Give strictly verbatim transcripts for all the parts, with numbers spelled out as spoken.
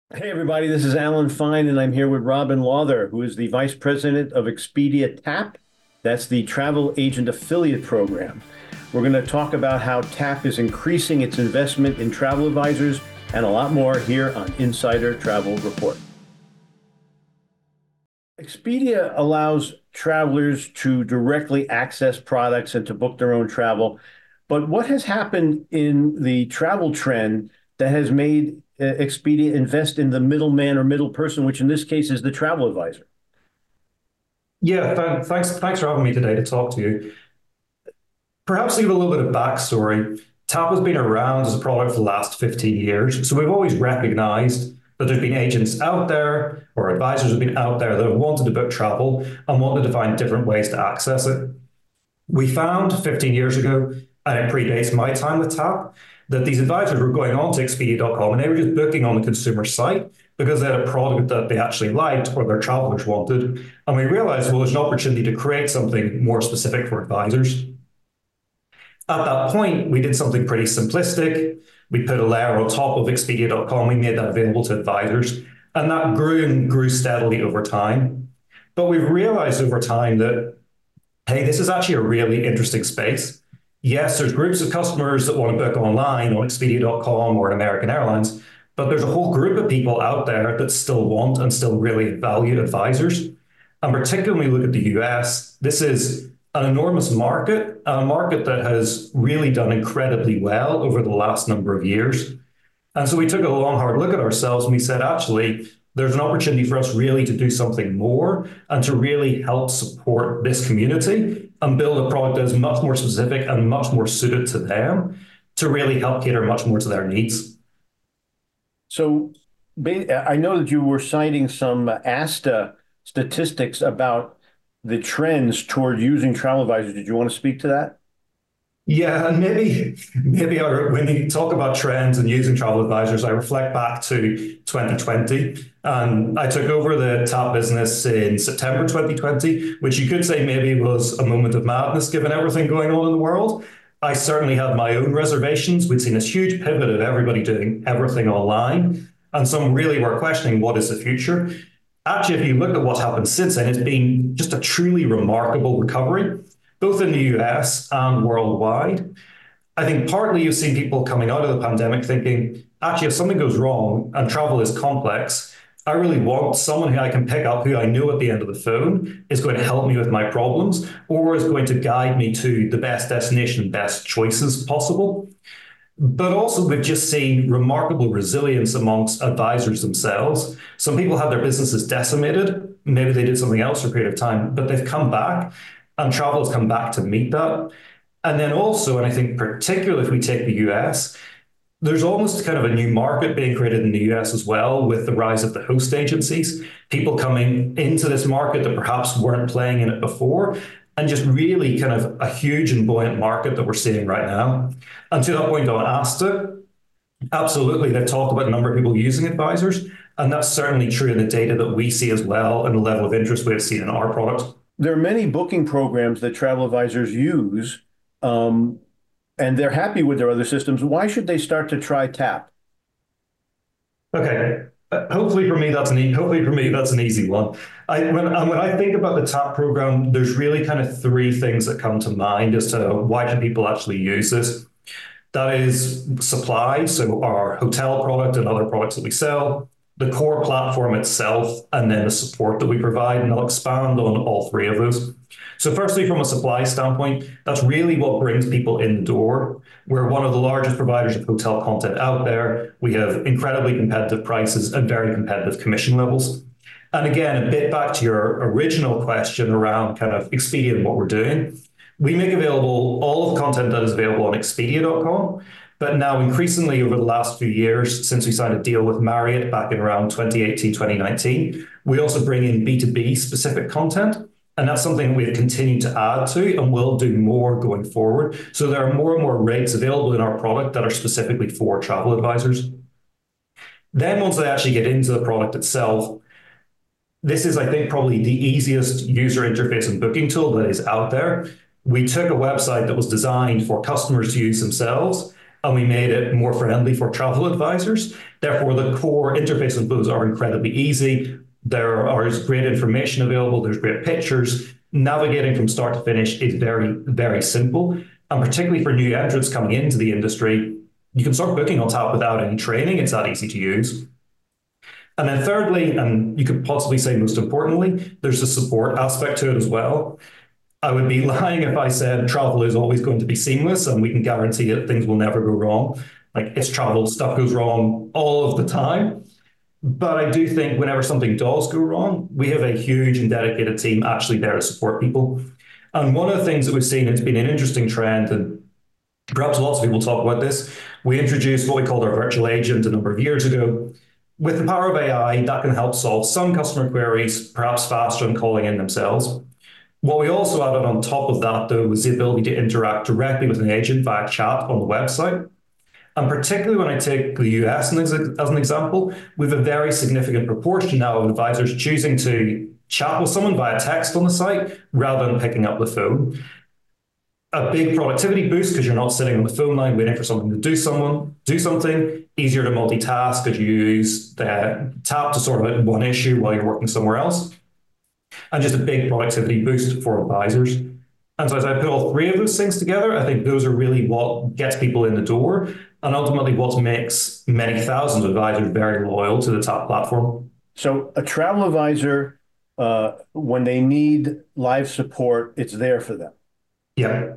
Hey, everybody, this is Alan Fine, and I'm here with Robin Lawther, who is the Vice President of Expedia TAP. That's the Travel Agent Affiliate Program. We're going to talk about how TAP is increasing its investment in travel advisors and a lot more here on Insider Travel Report. Expedia allows travelers to directly access products and to book their own travel. But what has happened in the travel trend that has made uh, Expedia invest in the middleman or middle person, which in this case is the travel advisor? Yeah, th thanks. Thanks for having me today to talk to you. Perhaps to give a little bit of backstory, TAP has been around as a product for the last fifteen years. So we've always recognized that there's been agents out there or advisors have been out there that have wanted to book travel and wanted to find different ways to access it. We found fifteen years ago, and it predates my time with TAP, that these advisors were going on to Expedia dot com and they were just booking on the consumer site because they had a product that they actually liked or their travelers wanted. And we realized, well, there's an opportunity to create something more specific for advisors. At that point, we did something pretty simplistic. We put a layer on top of Expedia dot com. We made that available to advisors. And that grew and grew steadily over time. But we've realized over time that, hey, this is actually a really interesting space. Yes, there's groups of customers that want to book online on Expedia dot com or American Airlines, but there's a whole group of people out there that still want and still really value advisors. And particularly when we look at the U S, this is an enormous market, a market that has really done incredibly well over the last number of years. And so we took a long, hard look at ourselves and we said, actually, there's an opportunity for us really to do something more and to really help support this community and build a product that is much more specific and much more suited to them to really help cater much more to their needs. So I know that you were citing some ASTA statistics about the trends toward using travel advisors. Did you want to speak to that? Yeah, and maybe maybe I, when you talk about trends and using travel advisors, I reflect back to twenty twenty. And I took over the TAP business in September twenty twenty, which you could say maybe was a moment of madness given everything going on in the world. I certainly had my own reservations. We'd seen this huge pivot of everybody doing everything online. And some really were questioning what is the future. Actually, if you look at what's happened since then, it's been just a truly remarkable recovery, both in the U S and worldwide. I think partly you've seen people coming out of the pandemic thinking, actually, if something goes wrong and travel is complex, I really want someone who I can pick up, who I know at the end of the phone is going to help me with my problems or is going to guide me to the best destination, best choices possible. But also, we've just seen remarkable resilience amongst advisors themselves. Some people had their businesses decimated. Maybe they did something else for a period of time, but they've come back and travel has come back to meet that. And then also, and I think particularly if we take the U S, there's almost kind of a new market being created in the U S as well with the rise of the host agencies, people coming into this market that perhaps weren't playing in it before, and just really kind of a huge and buoyant market that we're seeing right now. And to that point on ASTA, absolutely, they've talked about a number of people using advisors, and that's certainly true in the data that we see as well and the level of interest we've seen in our product. There are many booking programs that travel advisors use, um, and they're happy with their other systems. Why should they start to try TAP? Okay. Uh, hopefully for me that's an e hopefully for me that's an easy one. I when and when I think about the TAP program, there's really kind of three things that come to mind as to why should people actually use this. That is supply, so our hotel product and other products that we sell, the core platform itself, and then the support that we provide. And I'll expand on all three of those. So firstly, from a supply standpoint, that's really what brings people in the door. We're one of the largest providers of hotel content out there. We have incredibly competitive prices and very competitive commission levels. And again, a bit back to your original question around kind of Expedia and what we're doing. We make available all of the content that is available on Expedia dot com. But now increasingly over the last few years, since we signed a deal with Marriott back in around twenty eighteen, twenty nineteen, we also bring in B two B specific content. And that's something we've continued to add to and will do more going forward. So there are more and more rates available in our product that are specifically for travel advisors. Then once they actually get into the product itself, this is, I think, probably the easiest user interface and booking tool that is out there. We took a website that was designed for customers to use themselves, and we made it more friendly for travel advisors. Therefore, the core interface and flows are incredibly easy. There is great information available. There's great pictures. Navigating from start to finish is very, very simple. And particularly for new entrants coming into the industry, you can start booking on Tap without any training. It's that easy to use. And then thirdly, and you could possibly say most importantly, there's the support aspect to it as well. I would be lying if I said travel is always going to be seamless and we can guarantee that things will never go wrong. Like, it's travel, stuff goes wrong all of the time. But I do think whenever something does go wrong, we have a huge and dedicated team actually there to support people. And one of the things that we've seen, it's been an interesting trend, and perhaps lots of people talk about this. We introduced what we called our virtual agent a number of years ago. With the power of A I, that can help solve some customer queries, perhaps faster than calling in themselves. What we also added on top of that, though, was the ability to interact directly with an agent via chat on the website. And particularly when I take the U S as an example, we have a very significant proportion now of advisors choosing to chat with someone via text on the site rather than picking up the phone. A big productivity boost because you're not sitting on the phone line waiting for someone to do someone do something. Easier to multitask because you use the Tap to sort out one issue while you're working somewhere else. And just a big productivity boost for advisors. And so as I put all three of those things together, I think those are really what gets people in the door and ultimately what makes many thousands of advisors very loyal to the Tap platform. So a travel advisor, uh, when they need live support, it's there for them. Yeah.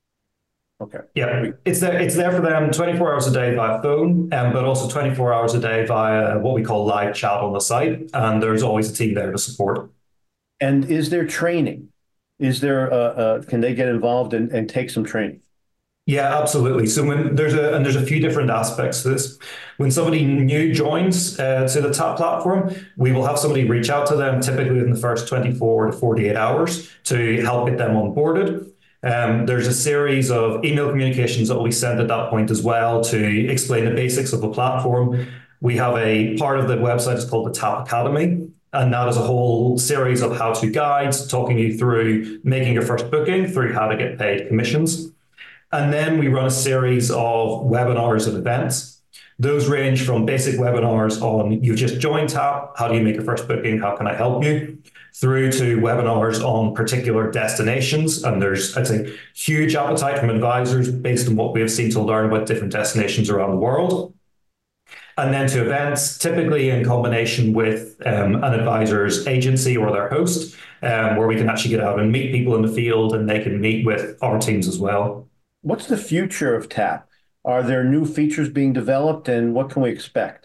Okay. Yeah, it's there. It's there for them twenty-four hours a day via phone, um, but also twenty-four hours a day via what we call live chat on the site. And there's always a team there to support. And is there training? Is there, uh, uh, can they get involved and, and take some training? Yeah, absolutely. So when there's a and there's a few different aspects to this. When somebody new joins uh, to the Tap platform, we will have somebody reach out to them, typically within the first twenty-four to forty-eight hours, to help get them onboarded. Um, there's a series of email communications that will be sent at that point as well to explain the basics of the platform. We have a part of the website is called the Tap Academy, and that is a whole series of how-to guides talking you through making your first booking, through how to get paid commissions. And then we run a series of webinars and events. Those range from basic webinars on you've just joined Tap, how do you make your first booking, how can I help you, through to webinars on particular destinations. And there's, I'd say, huge appetite from advisors based on what we have seen to learn about different destinations around the world. And then to events, typically in combination with um, an advisor's agency or their host, um, where we can actually get out and meet people in the field and they can meet with our teams as well. What's the future of Tap? Are there new features being developed, and what can we expect?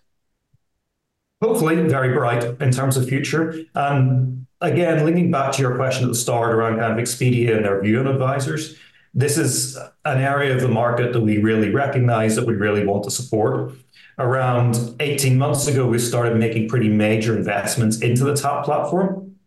Hopefully very bright in terms of future. And again, linking back to your question at the start around kind of Expedia and their view on advisors, this is an area of the market that we really recognize, that we really want to support. Around eighteen months ago, we started making pretty major investments into the Tap platform.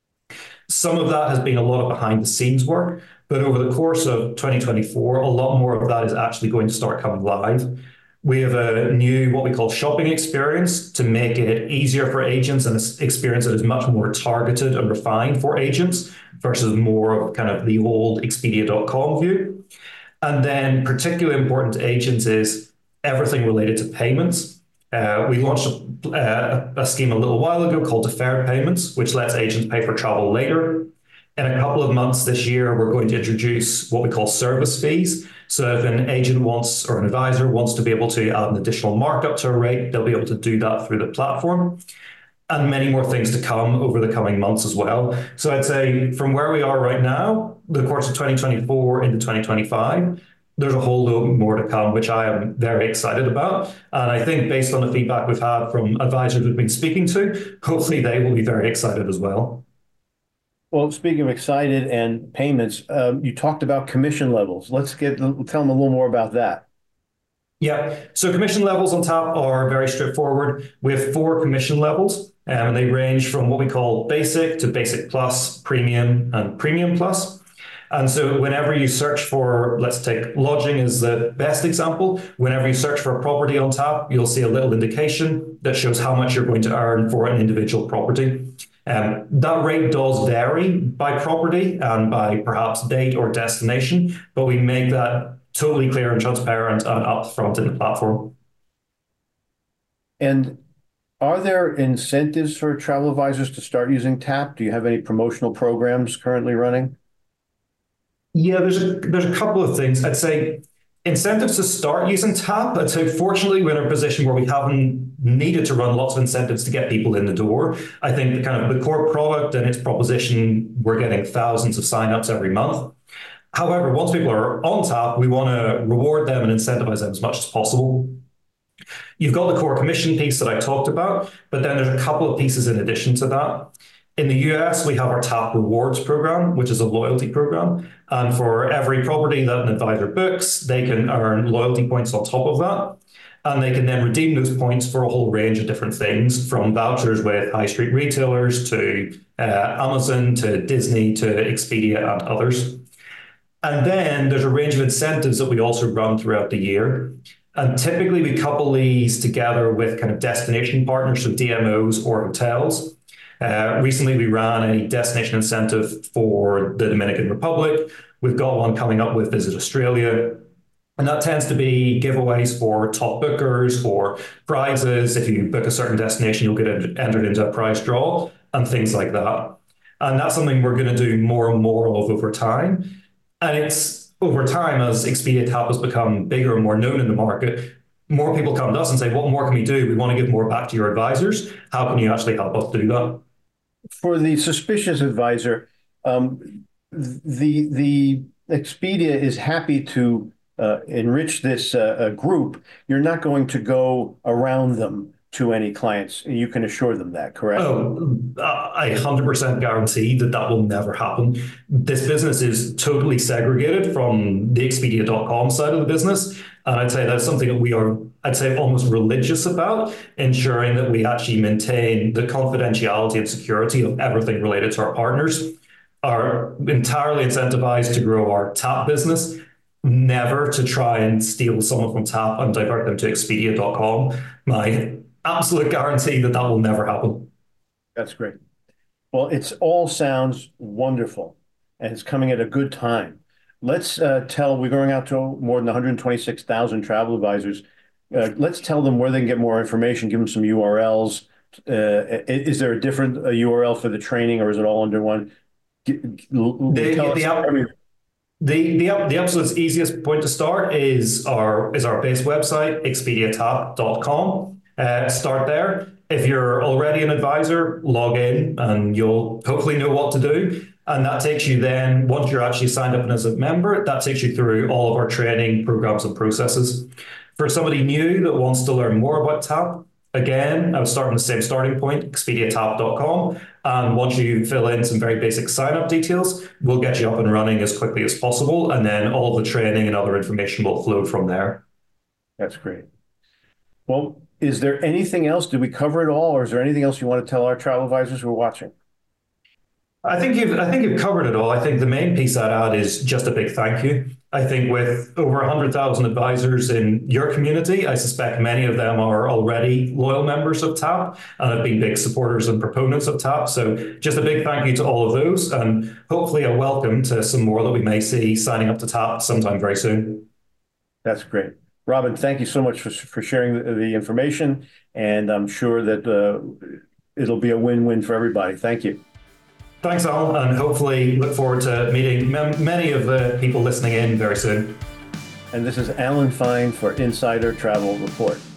Some of that has been a lot of behind the scenes work, but over the course of twenty twenty-four, a lot more of that is actually going to start coming live. We have a new, what we call shopping experience to make it easier for agents, and an experience that is much more targeted and refined for agents versus more of kind of the old Expedia dot com view. And then particularly important to agents is everything related to payments. Uh, we launched a, uh, a scheme a little while ago called deferred payments, which lets agents pay for travel later. In a couple of months this year, we're going to introduce what we call service fees. So if an agent wants, or an advisor wants to be able to add an additional markup to a rate, they'll be able to do that through the platform. And many more things to come over the coming months as well. So I'd say from where we are right now, the course of twenty twenty-four into twenty twenty-five, there's a whole lot more to come, which I am very excited about. And I think based on the feedback we've had from advisors we've been speaking to, hopefully they will be very excited as well. Well, speaking of excited and payments, um, you talked about commission levels. Let's get tell them a little more about that. Yeah, so commission levels on Tap are very straightforward. We have four commission levels, and they range from what we call basic to basic plus, premium, and premium plus. And so whenever you search for, let's take lodging as the best example, whenever you search for a property on Tap, you'll see a little indication that shows how much you're going to earn for an individual property. Um, that rate does vary by property and by perhaps date or destination, but we make that totally clear and transparent and upfront in the platform. And are there incentives for travel advisors to start using TAP? Do you have any promotional programs currently running? Yeah, there's a, there's a couple of things. I'd say incentives to start using TAP. I'd say fortunately we're in a position where we haven't needed to run lots of incentives to get people in the door. I think the kind of the core product and its proposition, we're getting thousands of signups every month. However, once people are on TAP, we want to reward them and incentivize them as much as possible. You've got the core commission piece that I talked about, but then there's a couple of pieces in addition to that. In the U S, we have our TAP Rewards program, which is a loyalty program. And for every property that an advisor books, they can earn loyalty points on top of that. And they can then redeem those points for a whole range of different things, from vouchers with high street retailers to uh, Amazon to Disney to Expedia and others. And then there's a range of incentives that we also run throughout the year. And typically we couple these together with kind of destination partners, so D M Os or hotels. Uh, recently, we ran a destination incentive for the Dominican Republic. We've got one coming up with Visit Australia. And that tends to be giveaways for top bookers or prizes. If you book a certain destination, you'll get entered into a prize draw and things like that. And that's something we're going to do more and more of over time. And it's over time, as Expedia TAP has become bigger and more known in the market, more people come to us and say, what more can we do? We want to give more back to your advisors. How can you actually help us do that? For the suspicious advisor, um, the the Expedia is happy to uh, enrich this uh, group. You're not going to go around them to any clients. You can assure them that, correct? Oh, I one hundred percent guarantee that that will never happen. This business is totally segregated from the Expedia dot com side of the business. And I'd say that's something that we are, I'd say, almost religious about, ensuring that we actually maintain the confidentiality and security of everything related to our partners. Are entirely incentivized to grow our TAP business, never to try and steal someone from TAP and divert them to Expedia dot com. My absolute guarantee that that will never happen. That's great. Well, it's all sounds wonderful, and it's coming at a good time. Let's uh, tell, we're going out to more than one hundred twenty-six thousand travel advisors. Uh, let's tell them where they can get more information, give them some U R Ls. Uh, is there a different uh, U R L for the training, or is it all under one? G- the, tell the, us the, the, the, the absolute easiest point to start is our, is our base website, expedia tap dot com. Uh, start there. If you're already an advisor, log in and you'll hopefully know what to do. And that takes you then, once you're actually signed up as a member, that takes you through all of our training programs and processes. For somebody new that wants to learn more about TAP, again, I would start from the same starting point, expedia tap dot com. And once you fill in some very basic sign-up details, we'll get you up and running as quickly as possible. And then all the training and other information will flow from there. That's great. Well, is there anything else? Did we cover it all? Or is there anything else you want to tell our travel advisors who are watching? I think you've I think you've covered it all. I think the main piece I'd add is just a big thank you. I think with over one hundred thousand advisors in your community, I suspect many of them are already loyal members of TAP and have been big supporters and proponents of TAP. So just a big thank you to all of those, and hopefully a welcome to some more that we may see signing up to TAP sometime very soon. That's great. Robin, thank you so much for, for sharing the, the information, and I'm sure that uh, it'll be a win-win for everybody. Thank you. Thanks, Al, and hopefully look forward to meeting many of the people listening in very soon. And this is Alan Fine for Insider Travel Report.